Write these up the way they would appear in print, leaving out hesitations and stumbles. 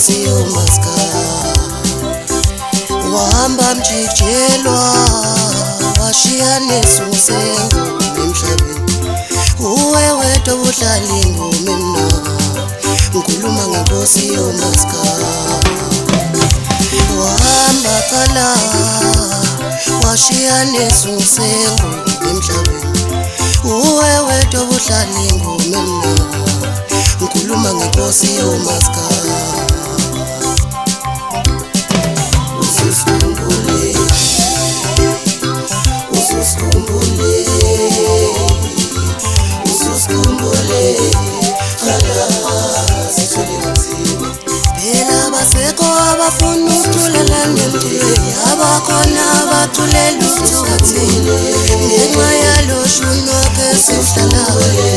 ngenkosi yomaska wahamba mjijelwa washiya nesusengo emhlabeni uwe wedwa uhlala ingoma mina ngikhuluma ngenkosi yomaska wahamba kala washiya nesusengo emhlabeni uwe wedwa uhlala ingoma mina ngikhuluma ngenkosi yomaska ususikhumbule kala sithole nzima phela basekho abafuna ukuthula nempilweni abakhona abathulela uthukathile ngenxa yalo shunwa kesihlalayo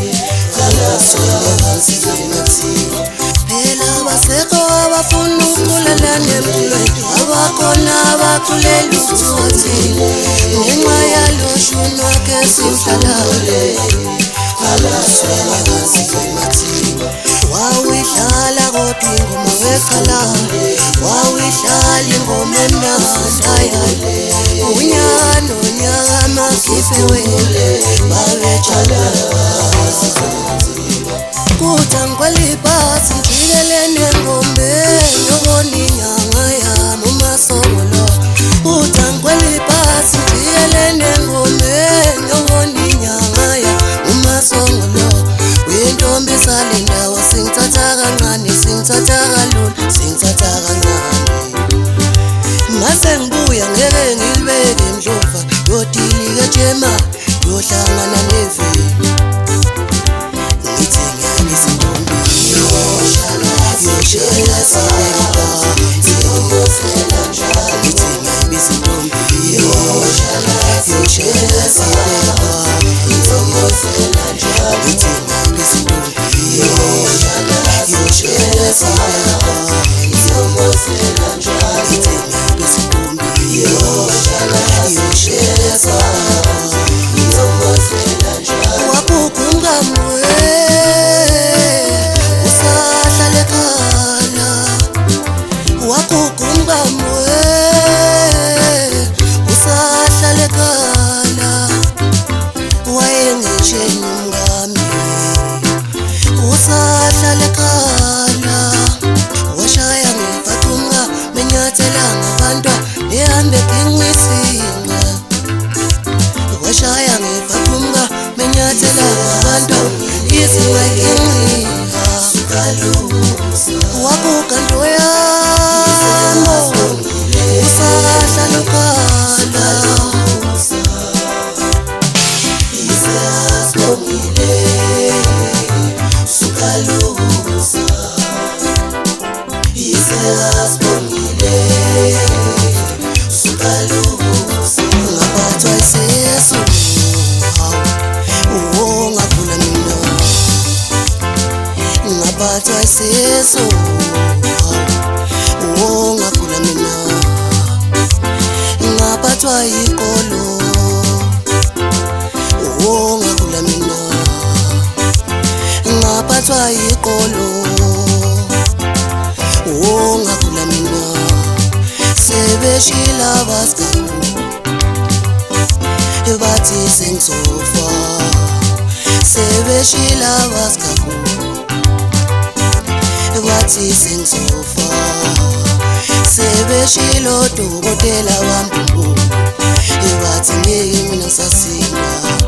phela basekho abafuna ukuthula nempilweni abakhona abathulela uthukathile ngenxa yalo shunwa kesihlalayo wawihlala kodwa ingoma wekhala wawihlala ingoma emnandaya unyaka nonyaka amakhiphe wele babetshala kuthi angikwelibhasi ngijikelene engomeni yobona inyanga yami umasongolo kuthi angikwelibhasi ngijikelene engomeni yobona inyanga yami umasongolo uyintombi sale ndawo singithatha kancane singithatha kalula singithatha kancane mase ngibuya ngeke ngilibeke emdlova yodilika ejema yohlangana neveni ngithi ngiyabisa intombi yoshela sibeka siyobosela njalo ngithi ngiyabisa intombi yoshela sibeka siyobosela njalo ngithi ngiyabisa intombi yoshela sibeka siyobosela njalo ngithi ngiyabisa intombi yoshela sibeka siyobosela njalo wabuka umkamwe usahlala ekhala wabuka umkamwe usahlala ekhala wayengisheni umngami usahlala ekhala washaya ngefathunga menyathela ngabantwa ehambe ngingwisinga washaya ngefathunga menyathela ngabantwa izinga ngingqiha wabuka ntoyamo usahlala ekhala ngaphathwa isisu ngagula mina ngaphathwa isisu ngagula mina ngaphathwa iqolo ngagula mina ngaphathwa iqolo ngagula mina sebeshila baskaku bathi sengizofa sebeshila baskaku bathi sengizofa sebeshilo dokotela wambubu bathi ngeke mina ngisasinda